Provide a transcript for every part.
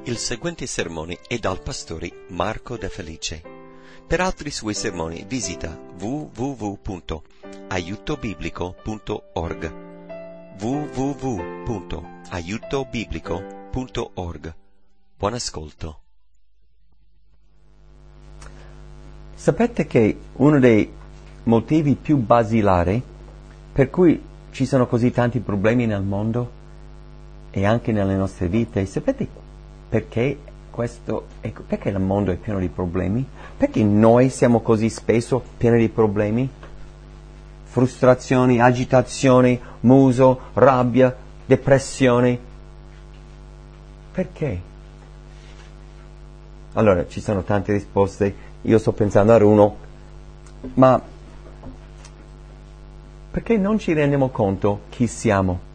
Il seguente sermone è dal pastore Marco De Felice. Per altri suoi sermoni visita www.aiutobiblico.org www.aiutobiblico.org. Buon ascolto. Sapete che uno dei motivi più basilari per cui ci sono così tanti problemi nel mondo e anche nelle nostre vite, sapete perché perché il mondo è pieno di problemi? Perché noi siamo così spesso pieni di problemi? Frustrazioni, agitazioni, muso, rabbia, depressione. Perché? Allora, ci sono tante risposte. Io sto pensando a uno, ma perché non ci rendiamo conto chi siamo?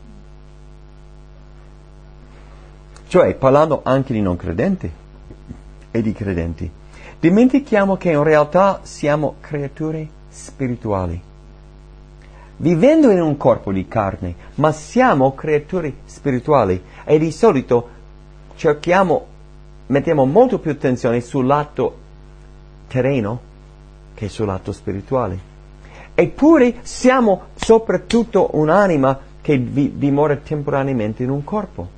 Cioè, parlando anche di non credenti e di credenti, dimentichiamo che in realtà siamo creature spirituali, vivendo in un corpo di carne, ma siamo creature spirituali e di solito mettiamo molto più attenzione sul lato terreno che sul lato spirituale. Eppure siamo soprattutto un'anima che dimora temporaneamente in un corpo.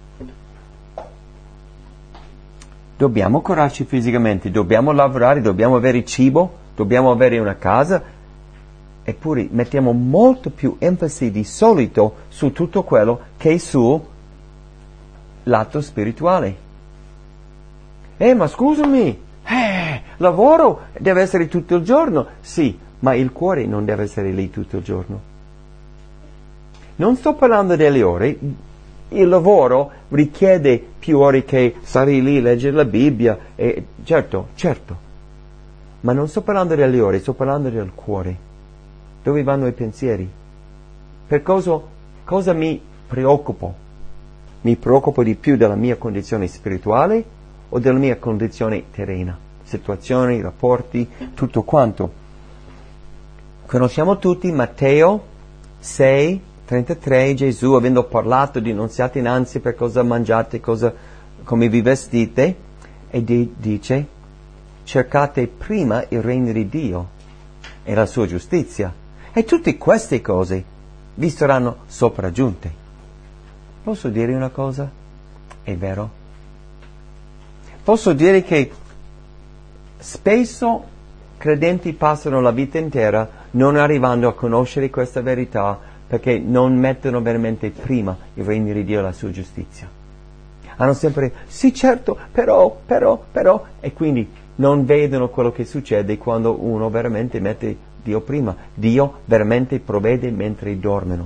Dobbiamo curarci fisicamente, dobbiamo lavorare, dobbiamo avere cibo, dobbiamo avere una casa, eppure mettiamo molto più enfasi di solito su tutto quello che sul lato spirituale. Ma scusami, lavoro deve essere tutto il giorno. Sì, ma il cuore non deve essere lì tutto il giorno. Non sto parlando delle ore. Il lavoro richiede più ore che stare lì, leggere la Bibbia, certo, ma non sto parlando delle ore, sto parlando del cuore. Dove vanno i pensieri? Per cosa mi preoccupo? Mi preoccupo di più della mia condizione spirituale o della mia condizione terrena? Situazioni, rapporti, tutto quanto. Conosciamo tutti Matteo 6:33, Gesù, avendo parlato di non siate in ansia per cosa mangiate, come vi vestite, e dice: cercate prima il regno di Dio e la sua giustizia, e tutte queste cose vi saranno sopraggiunte. Posso dire una cosa? È vero. Posso dire che spesso credenti passano la vita intera non arrivando a conoscere questa verità, perché non mettono veramente prima il regno di Dio e la sua giustizia. Hanno sempre, sì certo, però, e quindi non vedono quello che succede quando uno veramente mette Dio prima. Dio veramente provvede mentre dormono.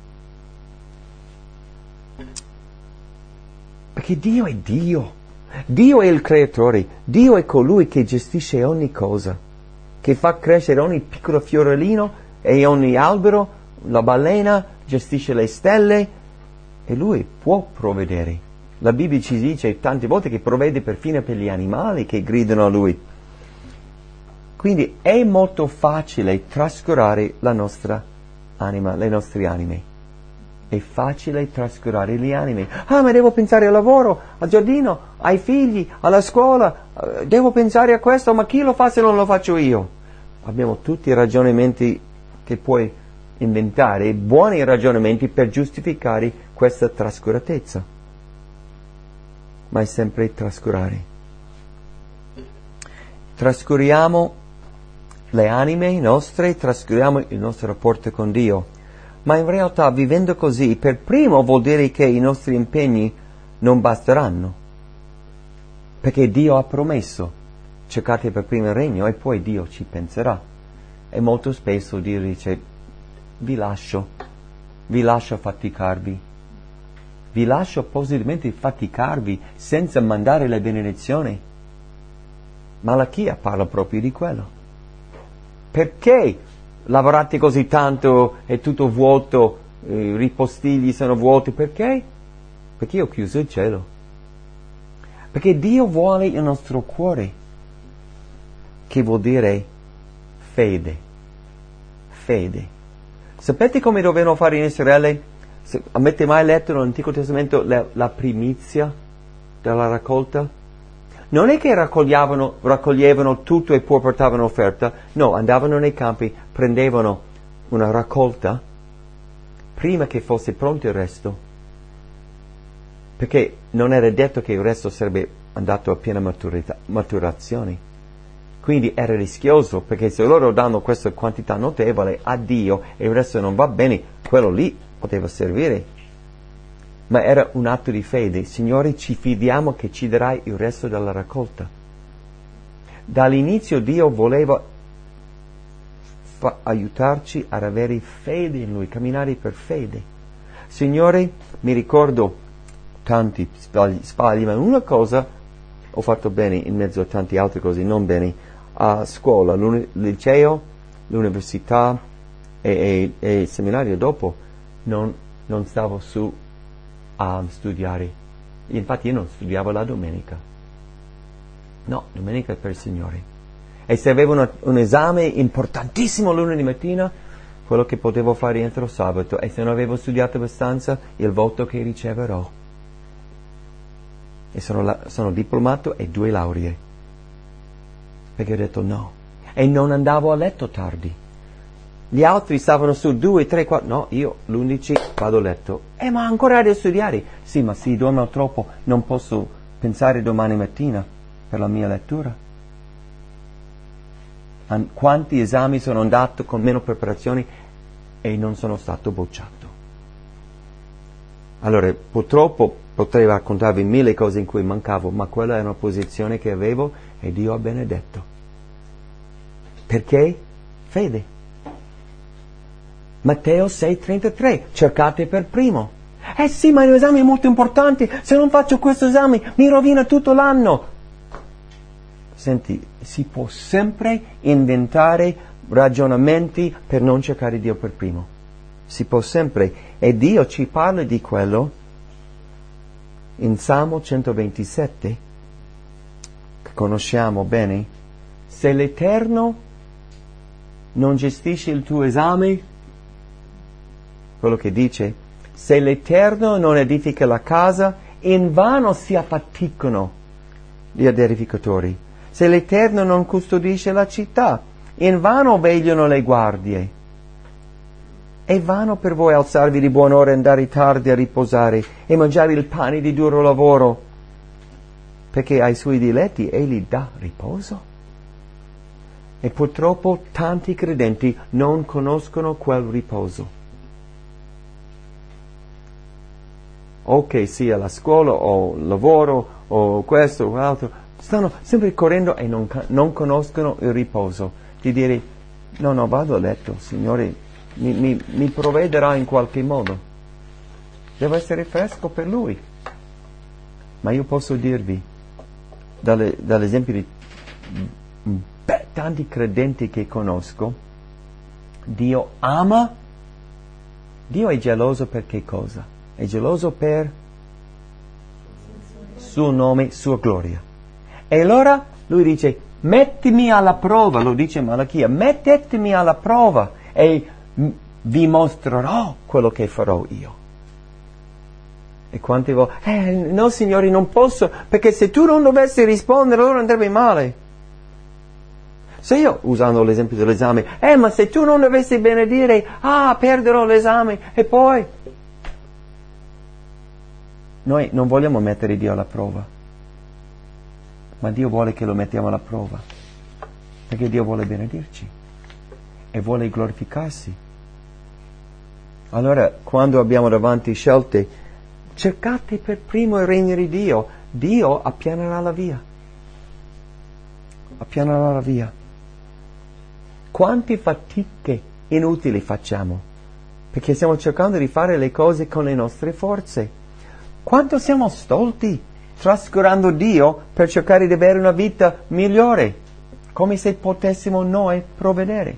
Perché Dio è Dio. Dio è il creatore. Dio è colui che gestisce ogni cosa, che fa crescere ogni piccolo fiorellino e ogni albero. La balena gestisce le stelle e lui può provvedere. La Bibbia ci dice tante volte che provvede perfino per gli animali che gridano a lui. Quindi è molto facile trascurare la nostra anima, le nostre anime. È facile trascurare le anime. Ma devo pensare al lavoro, al giardino, ai figli, alla scuola. Devo pensare a questo, ma chi lo fa se non lo faccio io? Abbiamo tutti i ragionamenti che puoi inventare, buoni ragionamenti per giustificare questa trascuratezza, ma è sempre trascurare. Trascuriamo le anime nostre, trascuriamo il nostro rapporto con Dio, ma in realtà vivendo così per primo vuol dire che i nostri impegni non basteranno, perché Dio ha promesso: cercate per primo il regno e poi Dio ci penserà. E molto spesso Dio dice: vi lascio faticarvi, vi lascio positivamente faticarvi senza mandare le benedizioni. Malachia parla proprio di quello. Perché lavorate così tanto, è tutto vuoto, i ripostigli sono vuoti? Perché? Perché ho chiuso il cielo. Perché Dio vuole il nostro cuore, che vuol dire fede. Sapete come dovevano fare in Israele? Avete mai letto nell'Antico Testamento la primizia? della raccolta? Non è che raccoglievano tutto e poi portavano offerta, no, andavano nei campi, prendevano una raccolta prima che fosse pronto il resto, perché non era detto che il resto sarebbe andato a piena maturazione. Quindi era rischioso, perché se loro danno questa quantità notevole a Dio e il resto non va bene, quello lì poteva servire. Ma era un atto di fede. Signore, ci fidiamo che ci darai il resto della raccolta. Dall'inizio Dio voleva aiutarci ad avere fede in Lui, camminare per fede. Signore, mi ricordo tanti sbagli, ma una cosa ho fatto bene in mezzo a tante altre cose non bene. A scuola, liceo, l'università e il seminario dopo non stavo su a studiare. Infatti io non studiavo la domenica. No, domenica è per il Signore. E se avevo un esame importantissimo lunedì mattina, quello che potevo fare entro sabato, e se non avevo studiato abbastanza, il voto che riceverò. E sono diplomato e 2 lauree. Perché ho detto no. E non andavo a letto tardi. Gli altri stavano su 2, 3, 4. No, io l'11 vado a letto. Ma ancora da studiare. Sì, ma se dormo troppo non posso pensare domani mattina per la mia lettura. Quanti esami sono andato con meno preparazioni e non sono stato bocciato. Allora, purtroppo potrei raccontarvi 1000 cose in cui mancavo, ma quella è una posizione che avevo e Dio ha benedetto. Perché? Fede. Matteo 6,33, cercate per primo. Sì, ma l'esame è molto importante, se non faccio questo esame mi rovina tutto l'anno. Senti, si può sempre inventare ragionamenti per non cercare Dio per primo. Si può sempre, e Dio ci parla di quello in Salmo 127, che conosciamo bene. Se l'Eterno non gestisce il tuo esame, quello che dice, se l'Eterno non edifica la casa, in vano si affaticano gli edificatori. Se l'Eterno non custodisce la città, in vano vegliano le guardie. È vano per voi alzarvi di buon'ora e andare tardi a riposare e mangiare il pane di duro lavoro, perché ai suoi diletti egli dà riposo. E purtroppo tanti credenti non conoscono quel riposo. O che sia la scuola o il lavoro o questo o altro, stanno sempre correndo e non conoscono il riposo. Di dire, no, vado a letto, Signore, mi provvederà in qualche modo. Deve essere fresco per Lui. Ma io posso dirvi, dall'esempio di tanti credenti che conosco, Dio ama, Dio è geloso per che cosa? È geloso per suo nome, sua gloria. E allora Lui dice, mettimi alla prova, lo dice Malachia, mettetemi alla prova e vi mostrerò quello che farò io. E quante volte, no Signore, non posso, perché se tu non dovessi rispondere allora andrebbe male. Se io, usando l'esempio dell'esame, ma se tu non dovessi benedire, perderò l'esame, e poi... Noi non vogliamo mettere Dio alla prova, ma Dio vuole che lo mettiamo alla prova, perché Dio vuole benedirci e vuole glorificarsi. Allora, quando abbiamo davanti scelte, cercate per primo il regno di Dio, Dio appianerà la via. Appianerà la via. Quante fatiche inutili facciamo, perché stiamo cercando di fare le cose con le nostre forze. Quanto siamo stolti, trascurando Dio per cercare di avere una vita migliore, come se potessimo noi provvedere.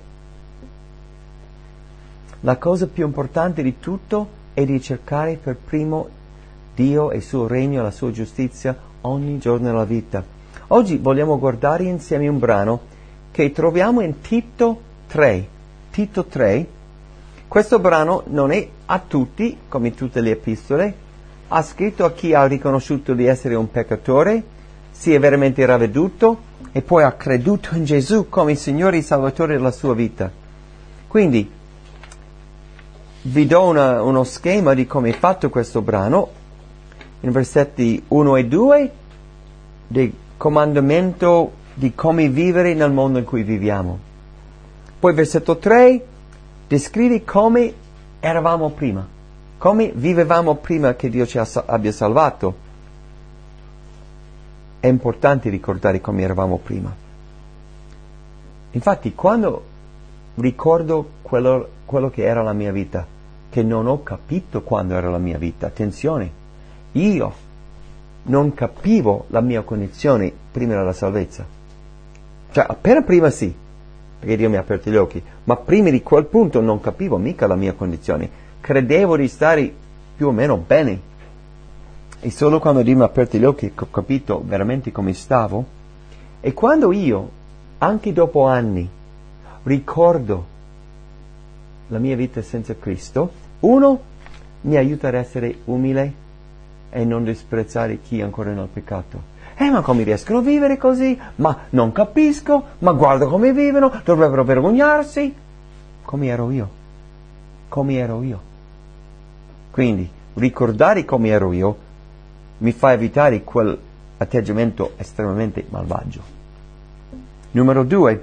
La cosa più importante di tutto è di cercare per primo Dio e il suo regno e la sua giustizia ogni giorno della vita. Oggi vogliamo guardare insieme un brano che troviamo in Tito 3. Tito 3. Questo brano non è a tutti, come tutte le epistole, ha scritto a chi ha riconosciuto di essere un peccatore, si è veramente ravveduto e poi ha creduto in Gesù come il Signore e Salvatore della sua vita. Quindi vi do uno schema di come è fatto questo brano, in versetti 1 e 2, del comandamento di come vivere nel mondo in cui viviamo. Poi versetto 3 descrive come eravamo prima, come vivevamo prima che Dio ci abbia salvato. È importante ricordare come eravamo prima. Infatti, quando ricordo quello che era la mia vita, che non ho capito quando era la mia vita, attenzione, io non capivo la mia condizione prima della salvezza. Cioè, appena prima sì, perché Dio mi ha aperto gli occhi, ma prima di quel punto non capivo mica la mia condizione. Credevo di stare più o meno bene. E solo quando Dio mi ha aperto gli occhi ho capito veramente come stavo. E quando io, anche dopo anni, ricordo la mia vita senza Cristo, uno, mi aiuta ad essere umile e non disprezzare chi è ancora nel peccato. Ma come riescono a vivere così? Ma non capisco, ma guarda come vivono, dovrebbero vergognarsi. Come ero io. Quindi, ricordare come ero io mi fa evitare quell'atteggiamento estremamente malvagio. Numero 2,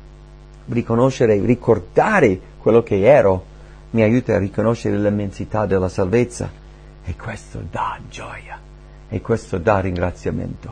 ricordare quello che ero mi aiuta a riconoscere l'immensità della salvezza, e questo dà gioia e questo dà ringraziamento.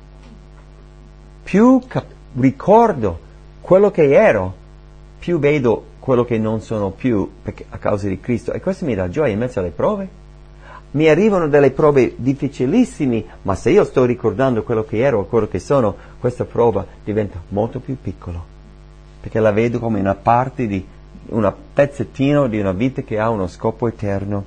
Più ricordo quello che ero, più vedo quello che non sono più perché, a causa di Cristo, e questo mi dà gioia in mezzo alle prove. Mi arrivano delle prove difficilissime, ma se io sto ricordando quello che ero e quello che sono, questa prova diventa molto più piccola, perché la vedo come una parte di un pezzettino di una vita che ha uno scopo eterno,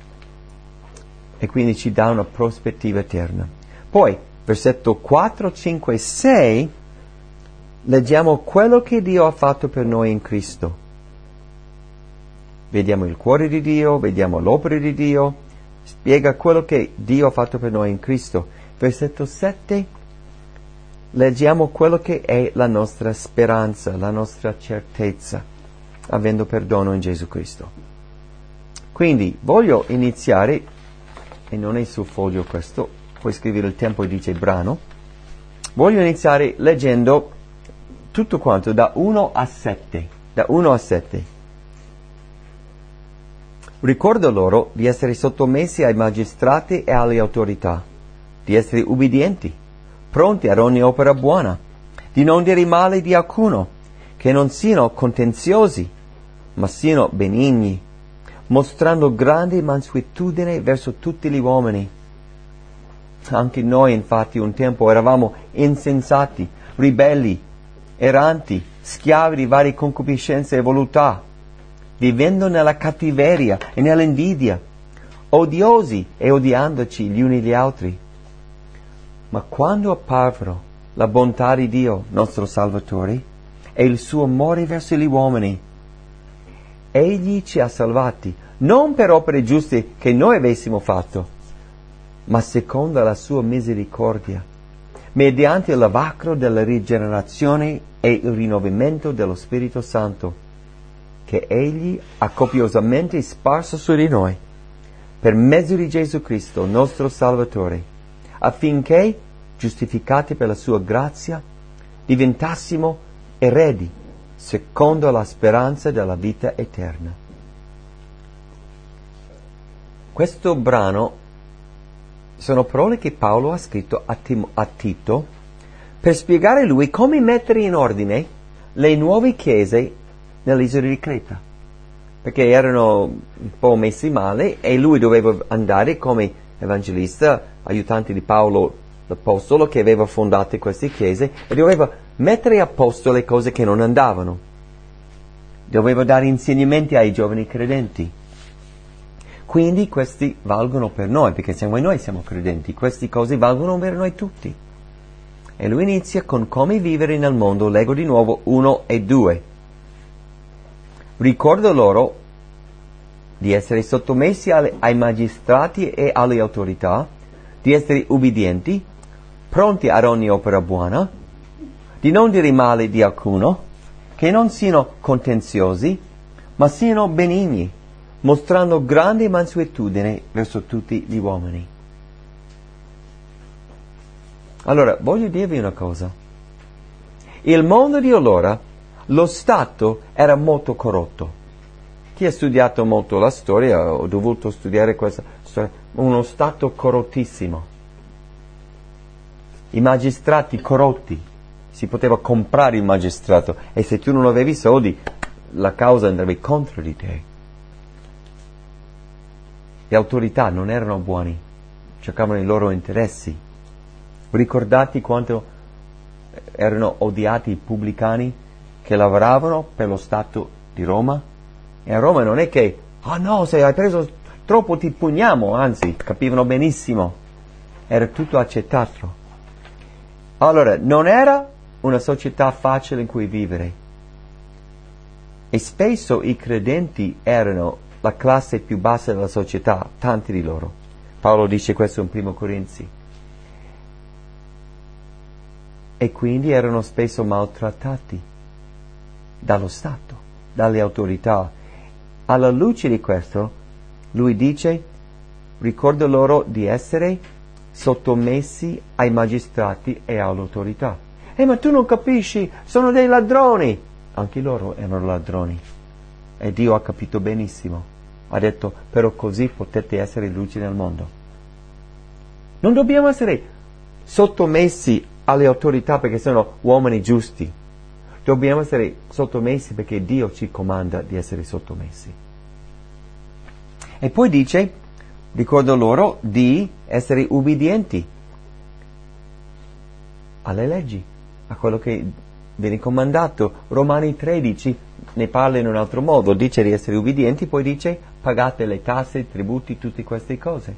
e quindi ci dà una prospettiva eterna. Poi, versetto 4, 5 e 6, leggiamo quello che Dio ha fatto per noi in Cristo. Vediamo il cuore di Dio, vediamo l'opera di Dio, spiega quello che Dio ha fatto per noi in Cristo. Versetto 7, leggiamo quello che è la nostra speranza, la nostra certezza, avendo perdono in Gesù Cristo. Quindi voglio iniziare, e non è sul foglio questo, puoi scrivere il tempo e dice brano, voglio iniziare leggendo tutto quanto da 1 a 7. Da 1 a 7. Ricordo loro di essere sottomessi ai magistrati e alle autorità, di essere ubbidienti, pronti ad ogni opera buona, di non dire male di alcuno, che non siano contenziosi, ma siano benigni, mostrando grande mansuetudine verso tutti gli uomini. Anche noi, infatti, un tempo eravamo insensati, ribelli, erranti, schiavi di varie concupiscenze e voluttà, vivendo nella cattiveria e nell'invidia, odiosi e odiandoci gli uni gli altri. Ma quando apparvero la bontà di Dio, nostro Salvatore, e il suo amore verso gli uomini, Egli ci ha salvati, non per opere giuste che noi avessimo fatto, ma secondo la sua misericordia, mediante il lavacro della rigenerazione e il rinnovamento dello Spirito Santo, che Egli ha copiosamente sparso su di noi, per mezzo di Gesù Cristo, nostro Salvatore, affinché, giustificati per la sua grazia, diventassimo eredi, secondo la speranza della vita eterna. Questo brano sono parole che Paolo ha scritto a Tito per spiegare a lui come mettere in ordine le nuove chiese nell'isola di Creta, perché erano un po' messi male e lui doveva andare come evangelista, aiutante di Paolo l'apostolo che aveva fondato queste chiese, e doveva mettere a posto le cose che non andavano, doveva dare insegnamenti ai giovani credenti. Quindi questi valgono per noi, perché noi siamo credenti, queste cose valgono per noi tutti. E lui inizia con come vivere nel mondo, leggo di nuovo 1 e 2. Ricordo loro di essere sottomessi ai magistrati e alle autorità, di essere ubbidienti, pronti ad ogni opera buona, di non dire male di alcuno, che non siano contenziosi, ma siano benigni, mostrando grande mansuetudine verso tutti gli uomini. Allora, voglio dirvi una cosa. Il mondo di allora, lo Stato era molto corrotto. Chi ha studiato molto la storia, ho dovuto studiare questa storia, uno Stato corrottissimo. I magistrati corrotti. Si poteva comprare il magistrato e se tu non avevi soldi, la causa andava contro di te. Le autorità non erano buoni, cercavano i loro interessi. Ricordate quanto erano odiati i pubblicani che lavoravano per lo Stato di Roma? E a Roma non è che, no, se hai preso troppo ti pugniamo, anzi, capivano benissimo. Era tutto accettato. Allora, non era una società facile in cui vivere. E spesso i credenti erano la classe più bassa della società, tanti di loro. Paolo dice questo in 1 Corinzi. E quindi erano spesso maltrattati dallo Stato, dalle autorità. Alla luce di questo, lui dice, ricorda loro di essere sottomessi ai magistrati e all'autorità. Ma tu non capisci, sono dei ladroni. Anche loro erano ladroni. E Dio ha capito benissimo. Ha detto, però così potete essere luce nel mondo. Non dobbiamo essere sottomessi alle autorità perché sono uomini giusti. Dobbiamo essere sottomessi perché Dio ci comanda di essere sottomessi. E poi dice, ricordo loro di essere ubbidienti alle leggi, a quello che viene comandato. Romani 13 ne parla in un altro modo, dice di essere ubbidienti, poi dice pagate le tasse, i tributi, tutte queste cose.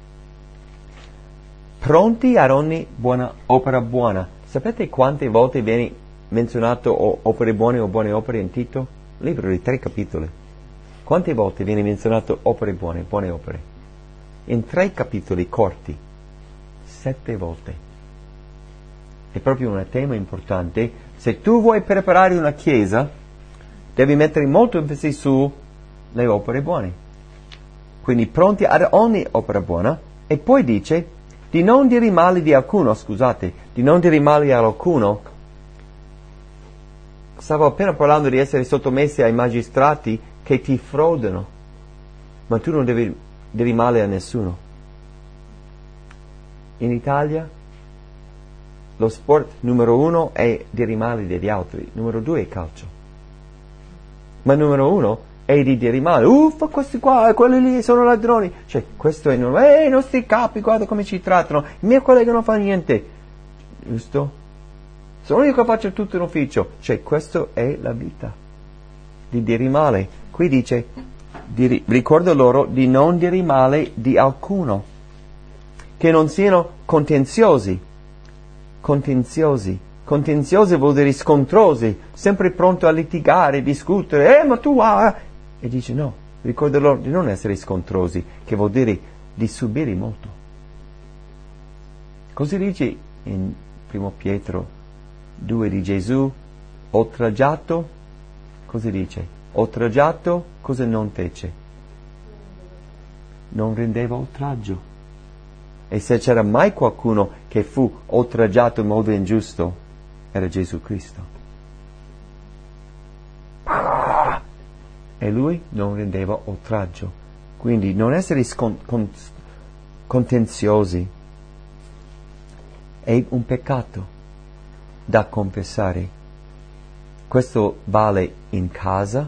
Pronti ad ogni buona opera buona. Sapete quante volte viene menzionato opere buone o buone opere in Tito? Libro di 3 capitoli. Quante volte viene menzionato opere buone opere? In 3 capitoli corti. 7 volte. È proprio un tema importante. Se tu vuoi preparare una chiesa, devi mettere molto enfasi sulle opere buone. Quindi pronti ad ogni opera buona. E poi dice di non dire male di alcuno, di non dire male ad alcuno. Stavo appena parlando di essere sottomessi ai magistrati che ti frodano, ma tu non devi dire male a nessuno. In Italia lo sport numero 1 è dire male degli altri, numero 2 è calcio. Ma numero 1 è di dire male, questi qua, quelli lì sono ladroni. Cioè, questo è normale, i nostri capi, guarda come ci trattano, il mio collega non fa niente. Giusto? Sono io che faccio tutto in ufficio. Cioè, questo è la vita. Di dire male. Qui dice, ricorda loro di non dire male di alcuno. Che non siano contenziosi. Contenziosi vuol dire scontrosi, sempre pronto a litigare, discutere, ma tu e dice no, ricorda loro di non essere scontrosi, che vuol dire di subire molto. Così dice in 1 Pietro 2 di Gesù, oltraggiato, cosa dice? Oltraggiato, cosa non fece? Non rendeva oltraggio. E se c'era mai qualcuno che fu oltraggiato in modo ingiusto, era Gesù Cristo. E lui non rendeva oltraggio. Quindi non essere contenziosi è un peccato da confessare. Questo vale in casa,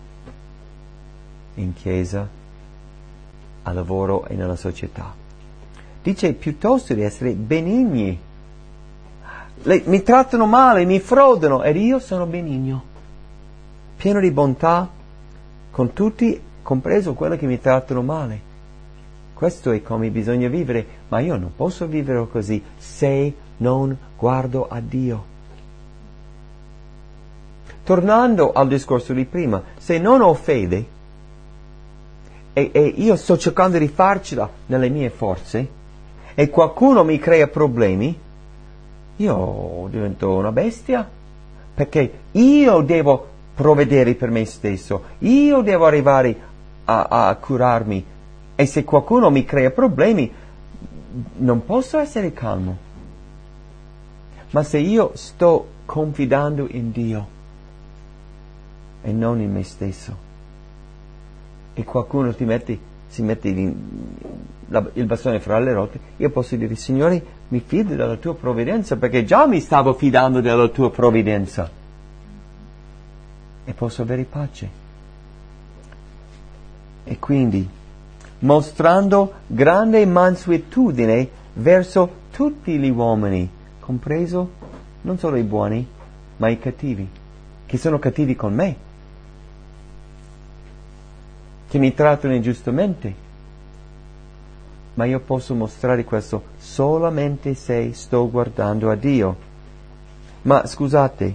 in chiesa, al lavoro e nella società. Dice piuttosto di essere benigni. Mi trattano male, mi frodano, ed io sono benigno, pieno di bontà con tutti, compreso quelli che mi trattano male. Questo è come bisogna vivere, ma io non posso vivere così se non guardo a Dio. Tornando al discorso di prima, se non ho fede e io sto cercando di farcela nelle mie forze e qualcuno mi crea problemi, io divento una bestia, perché io devo provvedere per me stesso, io devo arrivare a curarmi, e se qualcuno mi crea problemi non posso essere calmo. Ma se io sto confidando in Dio e non in me stesso, e qualcuno si mette il bastone fra le ruote, io posso dire: Signore, mi fido della tua provvidenza, perché già mi stavo fidando della tua provvidenza, e posso avere pace. E quindi, mostrando grande mansuetudine verso tutti gli uomini, compreso non solo i buoni, ma i cattivi, che sono cattivi con me, che mi trattano ingiustamente. Ma io posso mostrare questo solamente se sto guardando a Dio. Ma scusate,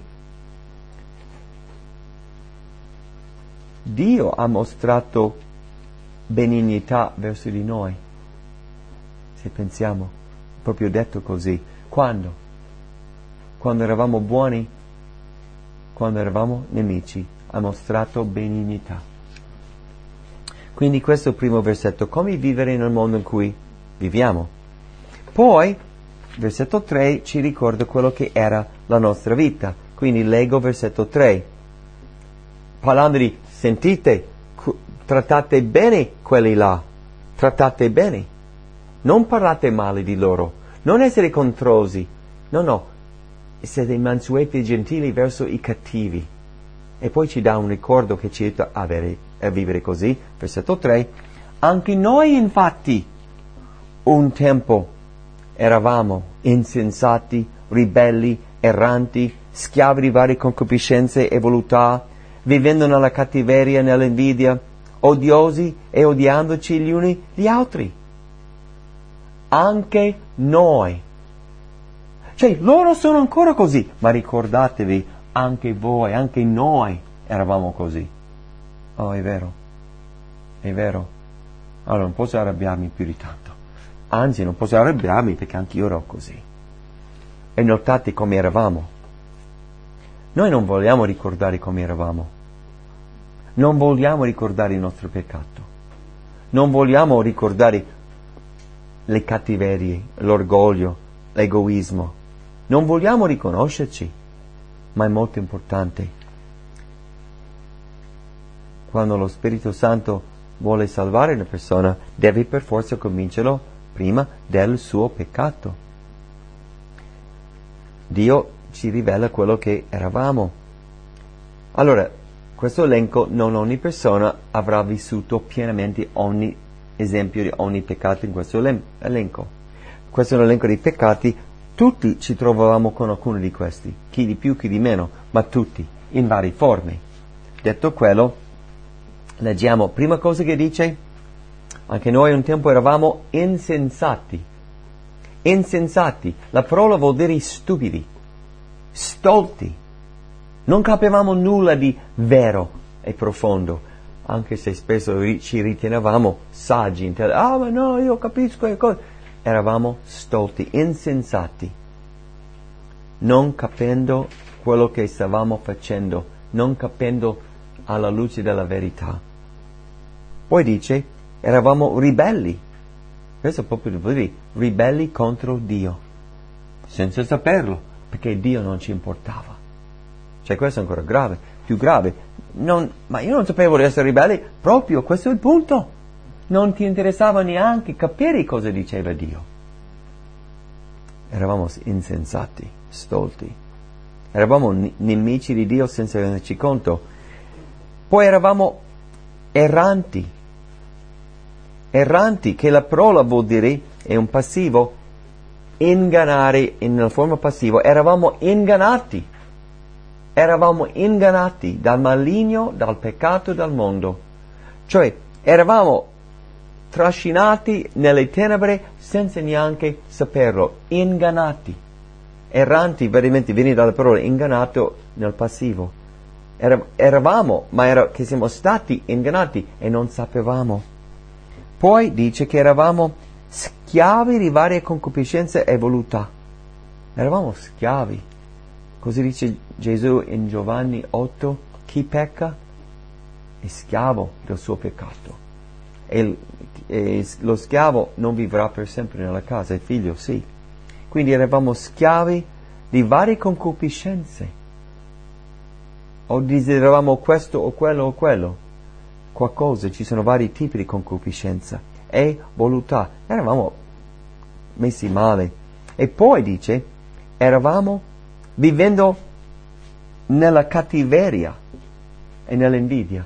Dio ha mostrato benignità verso di noi, se pensiamo, proprio detto così. Quando? Quando eravamo buoni, quando eravamo nemici, ha mostrato benignità. Quindi questo è il primo versetto, come vivere nel mondo in cui viviamo. Poi, versetto 3 ci ricorda quello che era la nostra vita. Quindi leggo versetto 3. Parlando di, sentite, trattate bene quelli là, trattate bene. Non parlate male di loro, non essere controsi. No, siete mansueti e gentili verso i cattivi. E poi ci dà un ricordo che ci aiuta a vivere così. Versetto 3. Anche noi infatti un tempo eravamo insensati, ribelli, erranti, schiavi di varie concupiscenze e voluttà, vivendo nella cattiveria e nell'invidia, odiosi e odiandoci gli uni gli altri. Anche noi. Cioè, loro sono ancora così, ma ricordatevi, anche voi, anche noi eravamo così. Oh, è vero, è vero. Allora non posso arrabbiarmi più di tanto. Anzi, non posso arrabbiarmi perché anche io ero così. E notate come eravamo. Noi non vogliamo ricordare come eravamo. Non vogliamo ricordare il nostro peccato. Non vogliamo ricordare le cattiverie, l'orgoglio, l'egoismo. Non vogliamo riconoscerci, ma è molto importante. Quando lo Spirito Santo vuole salvare una persona, deve per forza convincerlo prima del suo peccato. Dio ci rivela quello che eravamo. Allora, questo elenco, non ogni persona avrà vissuto pienamente ogni esempio di ogni peccato in questo elenco. Questo è un elenco di peccati. Tutti ci trovavamo con alcuni di questi, chi di più, chi di meno, ma tutti, in varie forme. Detto quello, leggiamo, prima cosa che dice, anche noi un tempo eravamo insensati. Insensati, la parola vuol dire stupidi, stolti. Non capivamo nulla di vero e profondo, anche se spesso ci ritenevamo saggi. Ma no, io capisco le cose. Eravamo stolti, insensati, non capendo quello che stavamo facendo, non capendo alla luce della verità. Poi dice, eravamo ribelli. Questo proprio vuol dire ribelli contro Dio, senza saperlo, perché Dio non ci importava. Cioè questo è ancora grave, più grave. Ma io non sapevo di essere ribelli, proprio questo è il punto. Non ti interessava neanche capire cosa diceva Dio. Eravamo insensati, stolti. Eravamo nemici di Dio senza renderci conto. Poi eravamo erranti. Erranti, che la parola vuol dire, è un passivo, ingannare nella forma passiva. Eravamo ingannati. Eravamo ingannati dal maligno, dal peccato, dal mondo. Cioè, eravamo trascinati nelle tenebre senza neanche saperlo, ingannati. Erranti veramente viene dalla parola ingannato nel passivo. Eravamo, che siamo stati ingannati e non sapevamo. Poi dice che eravamo schiavi di varie concupiscenze e voluttà. Eravamo schiavi. Così dice Gesù in Giovanni 8, chi pecca è schiavo del suo peccato. E lo schiavo non vivrà per sempre nella casa, il figlio sì. Quindi eravamo schiavi di varie concupiscenze. O desideravamo questo o quello. Qualcosa, ci sono vari tipi di concupiscenza. E voluttà. Eravamo messi male. E poi dice, eravamo vivendo nella cattiveria e nell'invidia.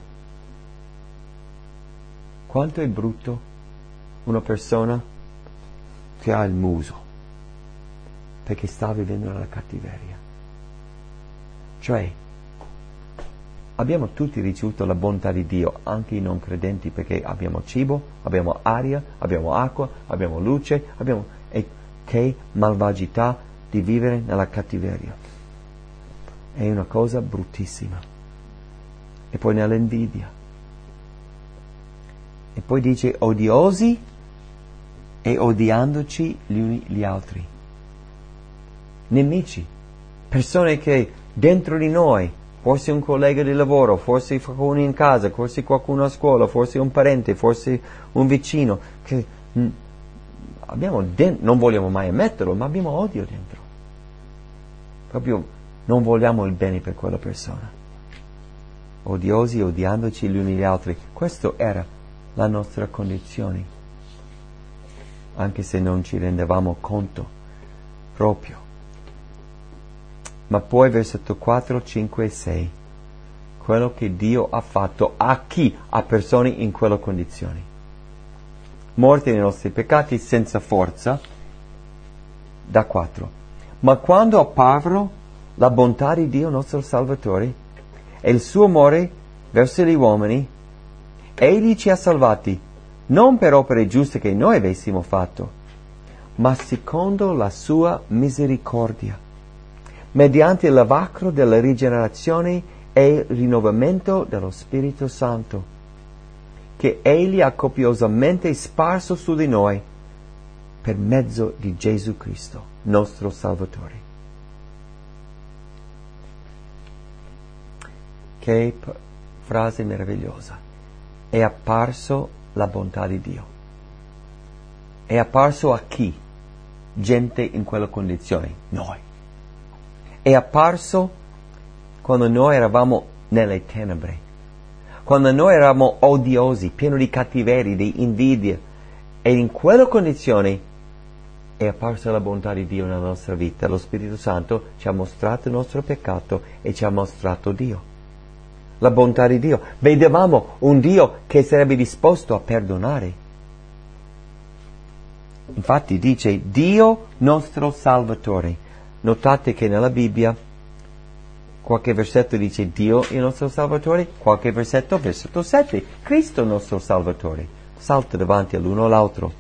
Quanto è brutto una persona che ha il muso perché sta vivendo nella cattiveria. Cioè, abbiamo tutti ricevuto la bontà di Dio, anche i non credenti, perché abbiamo cibo, abbiamo aria, abbiamo acqua, abbiamo luce, e che malvagità di vivere nella cattiveria. È una cosa bruttissima. E poi nell'invidia. E poi dice odiosi e odiandoci gli uni gli altri. Nemici. Persone che dentro di noi, forse un collega di lavoro, forse qualcuno in casa, forse qualcuno a scuola, forse un parente, forse un vicino, che abbiamo non vogliamo mai ammetterlo, ma abbiamo odio dentro. Proprio non vogliamo il bene per quella persona. Odiosi, odiandoci gli uni gli altri. Questo era la nostra condizione, anche se non ci rendevamo conto proprio. Ma poi versetto 4, 5 e 6, quello che Dio ha fatto a chi? A persone in quella condizione. Morti nei nostri peccati senza forza, da 4. Ma quando apparvero la bontà di Dio nostro Salvatore e il suo amore verso gli uomini, Egli ci ha salvati, non per opere giuste che noi avessimo fatto, ma secondo la sua misericordia, mediante il lavacro della rigenerazione e il rinnovamento dello Spirito Santo, che Egli ha copiosamente sparso su di noi per mezzo di Gesù Cristo, nostro Salvatore. Che frase meravigliosa. È apparso la bontà di Dio. È apparso a chi? Gente in quella condizione. Noi. È apparso quando noi eravamo nelle tenebre. Quando noi eravamo odiosi, pieni di cattiveria, di invidia. E in quella condizione è apparsa la bontà di Dio nella nostra vita. Lo Spirito Santo ci ha mostrato il nostro peccato e ci ha mostrato Dio. La bontà di Dio. Vedevamo un Dio che sarebbe disposto a perdonare. Infatti dice Dio nostro Salvatore. Notate che nella Bibbia qualche versetto dice Dio il nostro Salvatore, qualche versetto 7, Cristo nostro Salvatore. Salta davanti all'uno all'altro.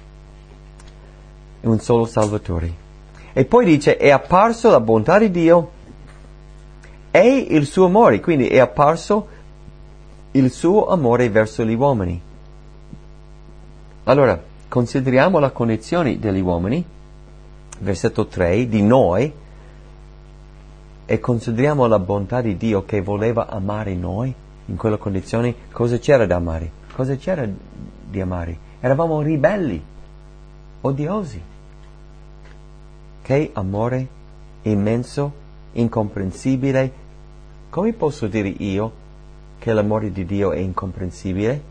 È un solo Salvatore. E poi dice è apparso la bontà di Dio e il suo amore, quindi è apparso il suo amore verso gli uomini. Allora, consideriamo la condizione degli uomini, versetto 3, di noi, e consideriamo la bontà di Dio che voleva amare noi in quella condizione. Cosa c'era da amare? Cosa c'era di amare? Eravamo ribelli, odiosi. Che amore immenso, incomprensibile. Come posso dire io che l'amore di Dio è incomprensibile?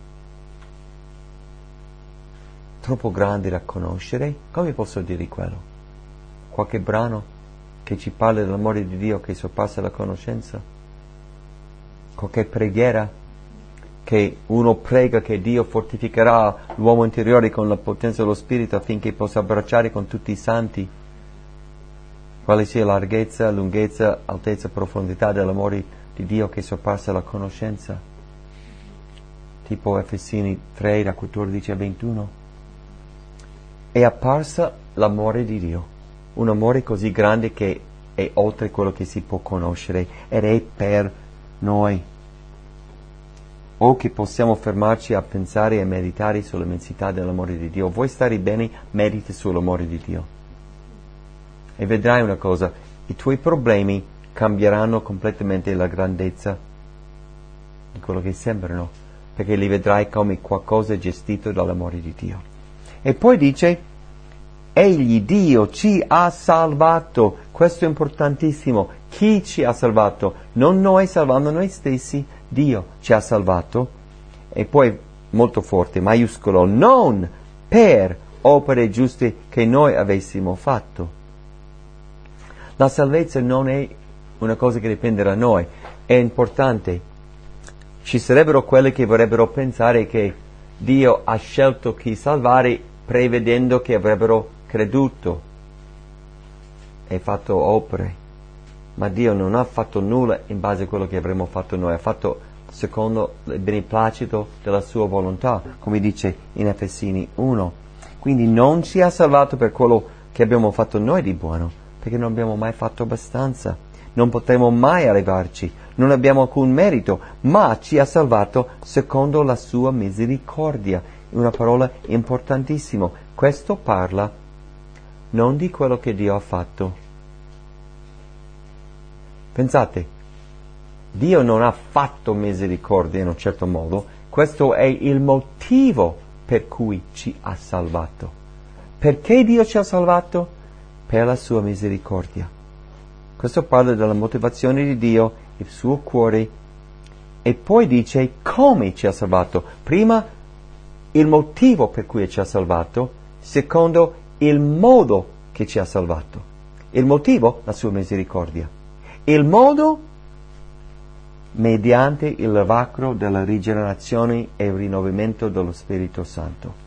Troppo grande da conoscere? Come posso dire quello? Qualche brano che ci parla dell'amore di Dio che sorpassa la conoscenza? Qualche preghiera che uno prega che Dio fortificherà l'uomo interiore con la potenza dello Spirito affinché possa abbracciare con tutti i santi quale sia larghezza, lunghezza, altezza, profondità dell'amore di Dio che sorpassa la conoscenza. Tipo Efesini 3, da 14 a 21. È apparsa l'amore di Dio, un amore così grande che è oltre quello che si può conoscere ed è per noi. o che possiamo fermarci a pensare e meditare sull'immensità dell'amore di Dio. Vuoi stare bene? Medita sull'amore di Dio. E vedrai una cosa, i tuoi problemi cambieranno completamente la grandezza di quello che sembrano, perché li vedrai come qualcosa gestito dall'amore di Dio. E poi dice, egli, Dio, ci ha salvato. Questo è importantissimo. Chi ci ha salvato? Non noi salvando noi stessi, Dio ci ha salvato. E poi, molto forte, maiuscolo, non per opere giuste che noi avessimo fatto. La salvezza non è una cosa che dipende da noi, è importante. Ci sarebbero quelli che vorrebbero pensare che Dio ha scelto chi salvare prevedendo che avrebbero creduto e fatto opere. Ma Dio non ha fatto nulla in base a quello che avremmo fatto noi, ha fatto secondo il beneplacito della sua volontà, come dice in Efesini 1. Quindi non ci ha salvato per quello che abbiamo fatto noi di buono, perché non abbiamo mai fatto abbastanza, non potremo mai arrivarci, non abbiamo alcun merito, ma ci ha salvato secondo la sua misericordia. Una parola importantissima. Questo parla non di quello che Dio ha fatto. Pensate, Dio non ha fatto misericordia in un certo modo, questo è il motivo per cui ci ha salvato. Perché Dio ci ha salvato? Per la sua misericordia. Questo parla della motivazione di Dio, il suo cuore, e poi dice come ci ha salvato. Prima il motivo per cui ci ha salvato, secondo il modo che ci ha salvato. Il motivo, la sua misericordia. Il modo, mediante il lavacro della rigenerazione e il rinnovamento dello Spirito Santo.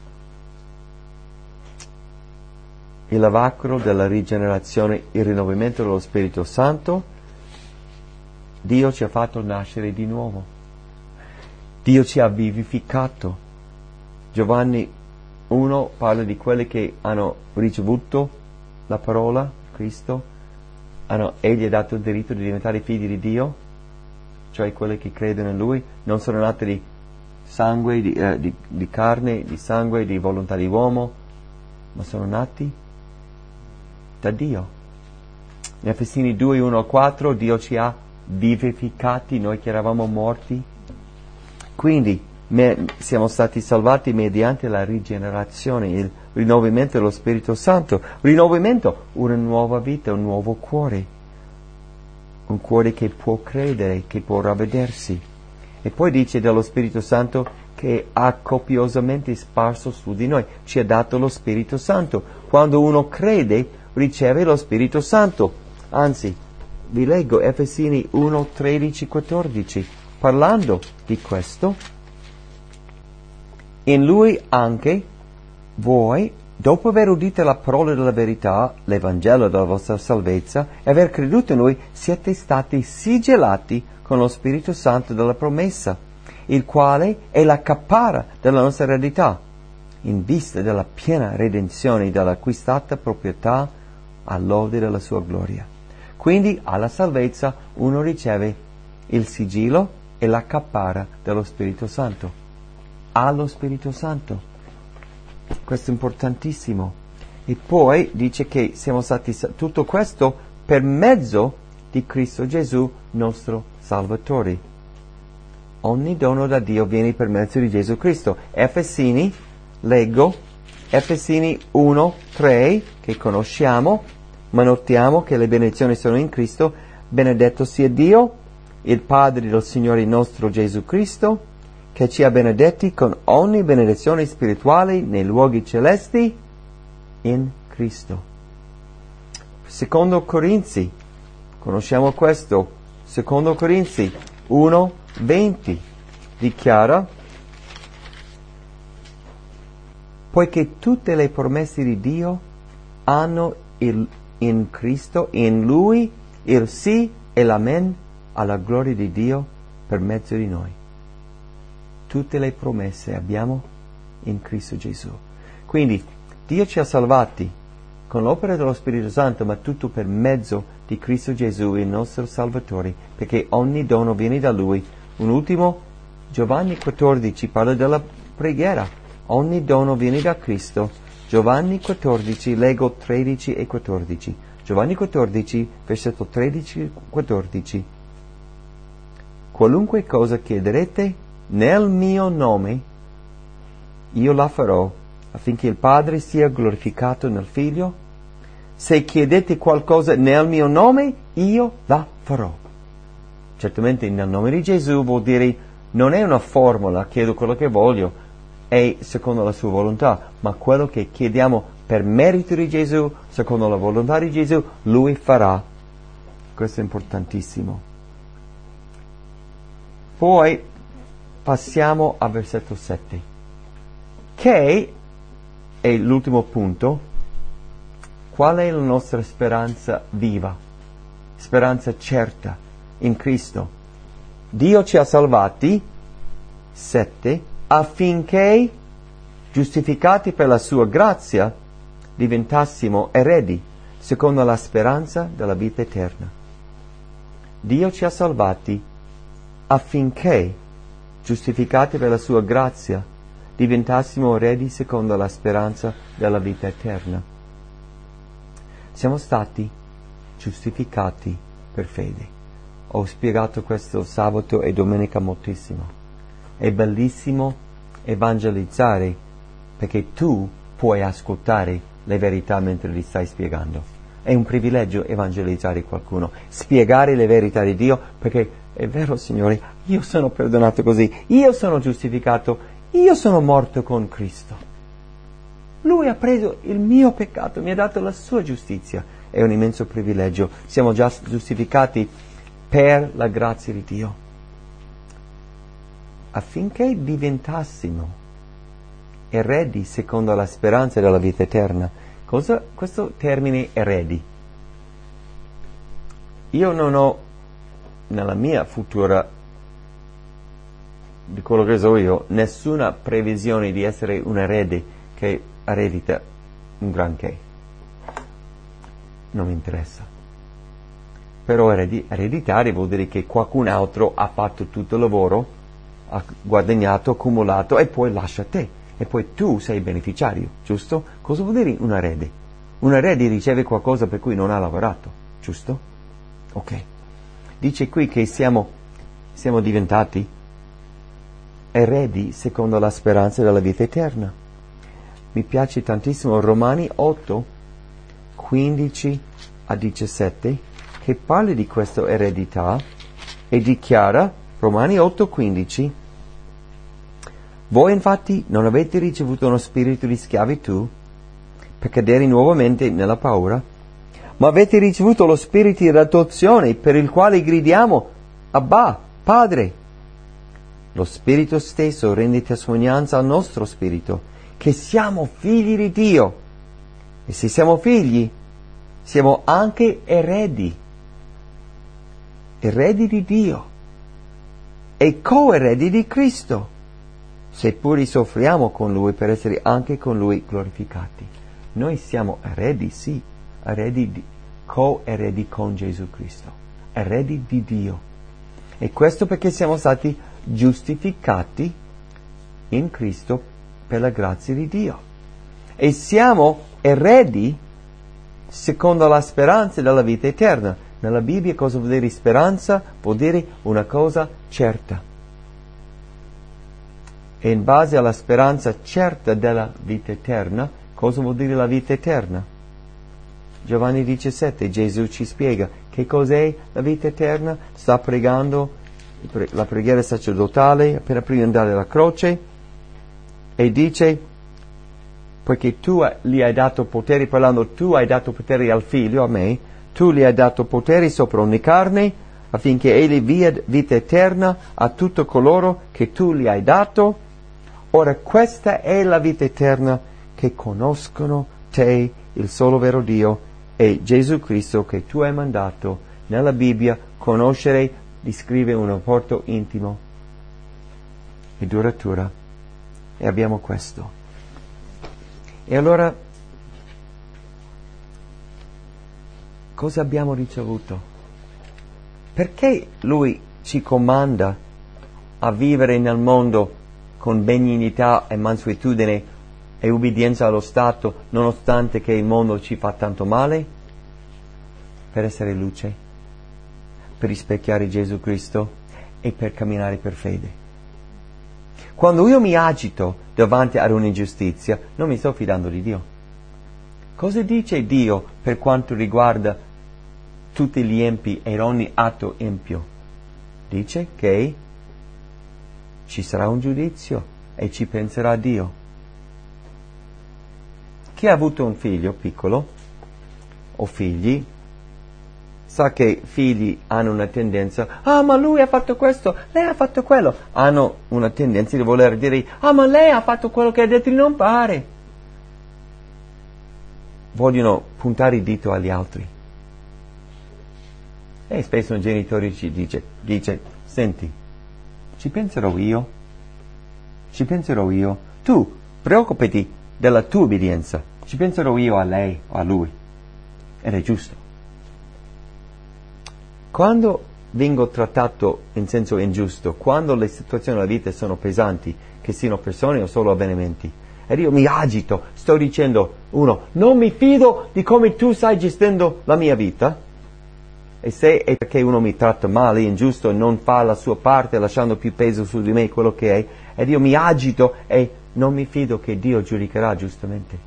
Il lavacro della rigenerazione, il rinnovamento dello Spirito Santo, Dio ci ha fatto nascere di nuovo. Dio ci ha vivificato. Giovanni 1 parla di quelli che hanno ricevuto la parola, Cristo, egli ha dato il diritto di diventare figli di Dio, cioè quelli che credono in Lui, non sono nati di sangue, di carne, di sangue, di volontà di uomo, ma sono nati da Dio. In Efesini 2, 1-4, Dio ci ha vivificati, noi che eravamo morti. Quindi siamo stati salvati mediante la rigenerazione, il rinnovamento dello Spirito Santo. Rinnovamento, una nuova vita, un nuovo cuore. Un cuore che può credere, che può ravvedersi. E poi dice dello Spirito Santo che ha copiosamente sparso su di noi. Ci ha dato lo Spirito Santo. Quando uno crede, riceve lo Spirito Santo. Anzi, vi leggo Efesini 1, 13, 14. Parlando di questo, in Lui anche voi, dopo aver udito la parola della verità, l'Evangelo della vostra salvezza, e aver creduto in Lui, siete stati sigillati con lo Spirito Santo della promessa, il quale è la caparra della nostra eredità, in vista della piena redenzione dell'acquistata proprietà all'ode della sua gloria. Quindi alla salvezza uno riceve il sigillo e la caparra dello Spirito Santo. Allo Spirito Santo. Questo è importantissimo. E poi dice che siamo stati tutto questo per mezzo di Cristo Gesù, nostro Salvatore. Ogni dono da Dio viene per mezzo di Gesù Cristo. Efesini, leggo, Efesini 1, 3, che conosciamo, ma notiamo che le benedizioni sono in Cristo. Benedetto sia Dio, il Padre del Signore nostro Gesù Cristo, che ci ha benedetti con ogni benedizione spirituale nei luoghi celesti in Cristo. Secondo Corinzi, conosciamo questo, secondo Corinzi 1, 20, dichiara: poiché tutte le promesse di Dio hanno in Cristo, in Lui, il sì e l'amen alla gloria di Dio per mezzo di noi. Tutte le promesse abbiamo in Cristo Gesù. Quindi Dio ci ha salvati con l'opera dello Spirito Santo, ma tutto per mezzo di Cristo Gesù, il nostro Salvatore, perché ogni dono viene da Lui. Un ultimo Giovanni 14 parla della preghiera. Ogni dono viene da Cristo. Giovanni 14, leggo 13 e 14. Giovanni 14, versetto 13 e 14. Qualunque cosa chiederete nel mio nome, io la farò, affinché il Padre sia glorificato nel Figlio. Se chiedete qualcosa nel mio nome, io la farò. Certamente nel nome di Gesù vuol dire, non è una formula, chiedo quello che voglio, è secondo la sua volontà, ma quello che chiediamo per merito di Gesù, secondo la volontà di Gesù, Lui farà. Questo è importantissimo. Poi passiamo al versetto 7, che è l'ultimo punto. Qual è la nostra speranza viva? Speranza certa in Cristo. Dio ci ha salvati, 7, affinché, giustificati per la sua grazia, diventassimo eredi, secondo la speranza della vita eterna. Dio ci ha salvati affinché, giustificati per la sua grazia, diventassimo eredi secondo la speranza della vita eterna. Siamo stati giustificati per fede. Ho spiegato questo sabato e domenica moltissimo. È bellissimo evangelizzare perché tu puoi ascoltare le verità mentre li stai spiegando. È un privilegio evangelizzare qualcuno, spiegare le verità di Dio, perché è vero, Signore, io sono perdonato così, io sono giustificato, io sono morto con Cristo. Lui ha preso il mio peccato, mi ha dato la sua giustizia. È un immenso privilegio. Siamo già giustificati per la grazia di Dio. Affinché diventassimo eredi secondo la speranza della vita eterna. Cosa questo termine eredi? Io non ho nella mia futura, di quello che so io, nessuna previsione di essere un erede che eredita un granché. Non mi interessa. Però ereditare vuol dire che qualcun altro ha fatto tutto il lavoro, ha guadagnato, accumulato e poi lascia te. E poi tu sei beneficiario, giusto? Cosa vuol dire un erede? Un erede riceve qualcosa per cui non ha lavorato, giusto? Ok. Dice qui che siamo diventati eredi secondo la speranza della vita eterna. Mi piace tantissimo Romani 8, 15 a 17, che parla di questa eredità e dichiara, Romani 8, 15, voi infatti non avete ricevuto uno spirito di schiavitù per cadere nuovamente nella paura, ma avete ricevuto lo spirito di adozione per il quale gridiamo, Abba, Padre. Lo Spirito stesso rende testimonianza al nostro spirito che siamo figli di Dio. E se siamo figli, siamo anche eredi di Dio e coeredi di Cristo, seppur soffriamo con Lui per essere anche con Lui glorificati. Noi siamo eredi, sì, coeredi con Gesù Cristo, eredi di Dio. E questo perché siamo stati giustificati in Cristo per la grazia di Dio. E siamo eredi secondo la speranza della vita eterna. Nella Bibbia cosa vuol dire speranza? Vuol dire una cosa certa. E in base alla speranza certa della vita eterna, cosa vuol dire la vita eterna? Giovanni 17, Gesù ci spiega che cos'è la vita eterna. Sta pregando la preghiera sacerdotale appena prima di andare alla croce e dice, poiché tu gli hai dato potere, parlando tu hai dato potere al figlio, a me, tu gli hai dato potere sopra ogni carne, affinché egli dia vita eterna a tutti coloro che tu gli hai dato. Ora questa è la vita eterna, che conoscono te, il solo vero Dio, e Gesù Cristo che tu hai mandato. Nella Bibbia conoscere descrive un rapporto intimo e duratura, e abbiamo questo. E allora, cosa abbiamo ricevuto? Perché Lui ci comanda a vivere nel mondo con benignità e mansuetudine e ubbidienza allo Stato, nonostante che il mondo ci fa tanto male? Per essere luce, per rispecchiare Gesù Cristo e per camminare per fede. Quando io mi agito davanti ad un'ingiustizia, non mi sto fidando di Dio. Cosa dice Dio per quanto riguarda tutti gli empi e ogni atto empio? Dice che ci sarà un giudizio e ci penserà Dio. Chi ha avuto un figlio piccolo o figli sa che figli hanno una tendenza, ma lui ha fatto questo, lei ha fatto quello. Hanno una tendenza di voler dire, ma lei ha fatto quello che ha detto di non fare. Vogliono puntare il dito agli altri. E spesso un genitore ci dice, senti, ci penserò io. Tu preoccupati della tua obbedienza. Ci penserò io a lei o a lui. Ed è giusto. Quando vengo trattato in senso ingiusto, quando le situazioni della vita sono pesanti, che siano persone o solo avvenimenti, ed io mi agito, sto dicendo, non mi fido di come tu stai gestendo la mia vita, e se è perché uno mi tratta male, ingiusto, e non fa la sua parte, lasciando più peso su di me quello che è, ed io mi agito e non mi fido che Dio giudicherà giustamente.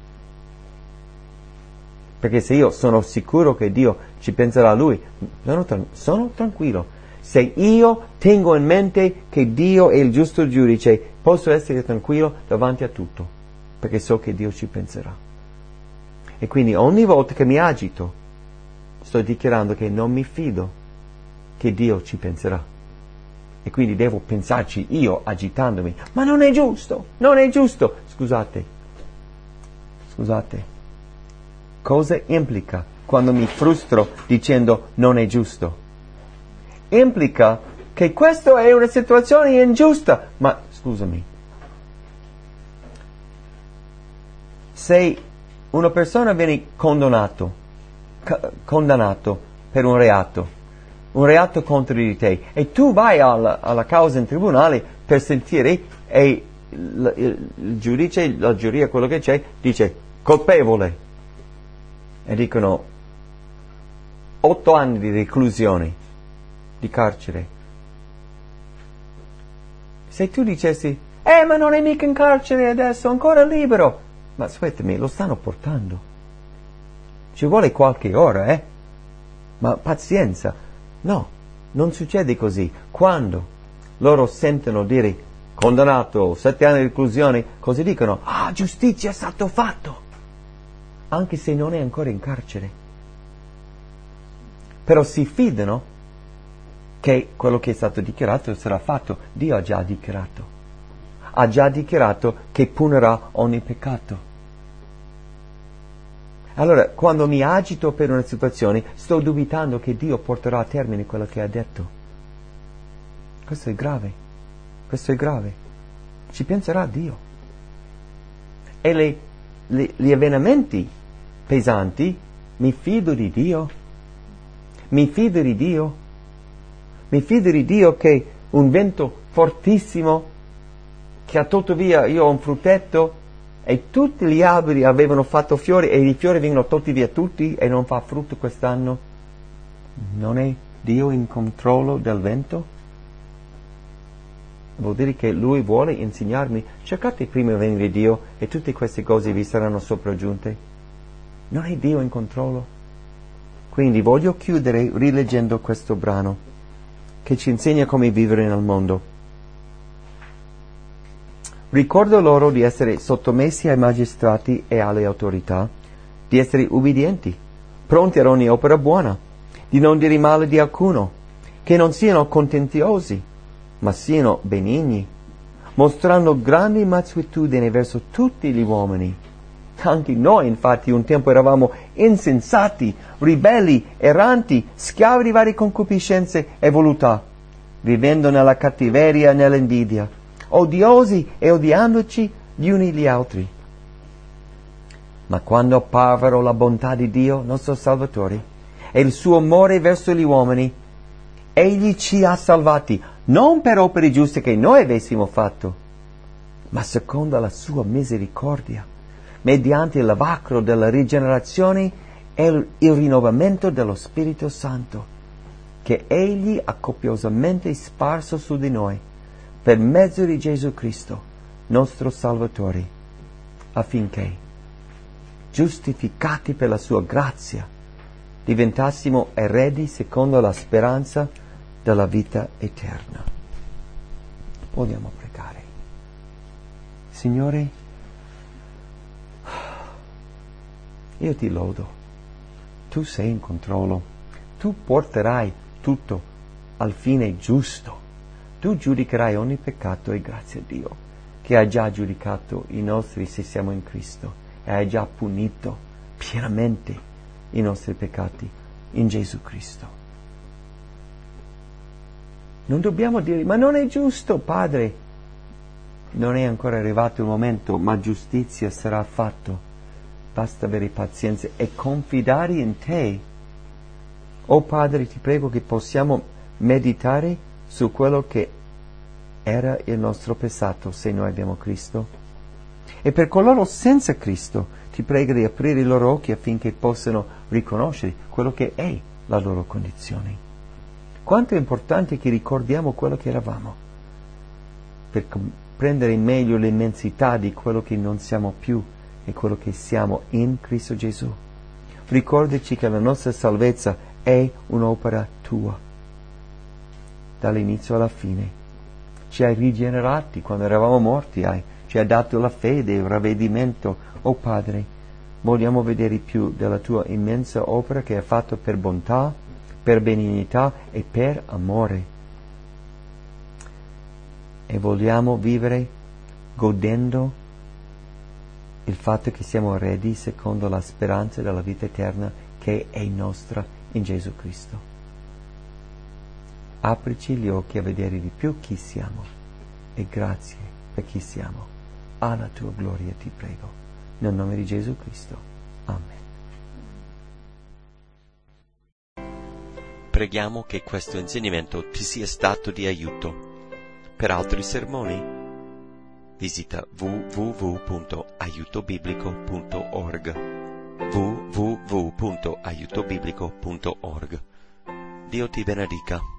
Perché se io sono sicuro che Dio ci penserà a Lui, sono tranquillo. Se io tengo in mente che Dio è il giusto giudice, posso essere tranquillo davanti a tutto, perché so che Dio ci penserà. E quindi ogni volta che mi agito, sto dichiarando che non mi fido che Dio ci penserà. E quindi devo pensarci io agitandomi. Ma non è giusto. Scusate. Cosa implica quando mi frustro dicendo non è giusto? Implica che questa è una situazione ingiusta. Ma scusami. Se una persona viene condannato per un reato contro di te, e tu vai alla causa in tribunale per sentire, e il giudice, la giuria, quello che c'è, dice colpevole. E dicono 8 anni di reclusione, di carcere. Se tu dicessi, ma non è mica in carcere adesso, ancora libero. Ma aspettami, lo stanno portando. Ci vuole qualche ora, Ma pazienza. No, non succede così. Quando loro sentono dire condannato, 7 anni di reclusione, così dicono, giustizia è stato fatto. Anche se non è ancora in carcere. Però si fidano che quello che è stato dichiarato sarà fatto. Dio ha già dichiarato che punirà ogni peccato. Allora, quando mi agito per una situazione, sto dubitando che Dio porterà a termine quello che ha detto. Questo è grave. Ci penserà Dio. E gli avvenimenti pesanti, mi fido di Dio che un vento fortissimo che ha tolto via, io ho un frutteto e tutti gli alberi avevano fatto fiori e i fiori vengono tolti via tutti e non fa frutto quest'anno. Non è Dio in controllo del vento? Vuol dire che Lui vuole insegnarmi, cercate prima il regno di Dio e tutte queste cose vi saranno sopraggiunte. Non è Dio in controllo? Quindi voglio chiudere rileggendo questo brano che ci insegna come vivere nel mondo. Ricordo loro di essere sottomessi ai magistrati e alle autorità, di essere ubbidienti, pronti ad ogni opera buona, di non dire male di alcuno, che non siano contenziosi, ma siano benigni, mostrando grande mansuetudine verso tutti gli uomini. Anche noi, infatti, un tempo eravamo insensati, ribelli, erranti, schiavi di varie concupiscenze e voluttà, vivendo nella cattiveria e nell'invidia, odiosi e odiandoci gli uni gli altri. Ma quando apparvero la bontà di Dio, nostro Salvatore, e il suo amore verso gli uomini, Egli ci ha salvati non per opere giuste che noi avessimo fatto, ma secondo la sua misericordia, mediante il lavacro della rigenerazione e il rinnovamento dello Spirito Santo, che Egli ha copiosamente sparso su di noi, per mezzo di Gesù Cristo, nostro Salvatore, affinché, giustificati per la sua grazia, diventassimo eredi secondo la speranza della vita eterna. Vogliamo pregare. Signore, io ti lodo. Tu sei in controllo. Tu porterai tutto al fine giusto. Tu giudicherai ogni peccato e grazie a Dio che hai già giudicato i nostri se siamo in Cristo e hai già punito pienamente i nostri peccati in Gesù Cristo. Non dobbiamo dire, ma non è giusto, Padre. Non è ancora arrivato il momento, ma giustizia sarà fatto. Basta avere pazienza e confidare in te. Oh Padre, ti prego che possiamo meditare su quello che era il nostro passato se noi abbiamo Cristo. E per coloro senza Cristo, ti prego di aprire i loro occhi affinché possano riconoscere quello che è la loro condizione. Quanto è importante che ricordiamo quello che eravamo, per comprendere meglio l'immensità di quello che non siamo più e quello che siamo in Cristo Gesù. Ricordaci che la nostra salvezza è un'opera tua, dall'inizio alla fine. Ci hai rigenerati quando eravamo morti, ci hai dato la fede e il ravvedimento. Oh Padre, vogliamo vedere più della tua immensa opera che hai fatto per bontà, per benignità e per amore. E vogliamo vivere godendo il fatto che siamo eredi secondo la speranza della vita eterna che è nostra in Gesù Cristo. Aprici gli occhi a vedere di più chi siamo e grazie per chi siamo. Alla tua gloria ti prego. Nel nome di Gesù Cristo. Amen. Preghiamo che questo insegnamento ti sia stato di aiuto. Per altri sermoni, visita www.aiutobiblico.org www.aiutobiblico.org. Dio ti benedica.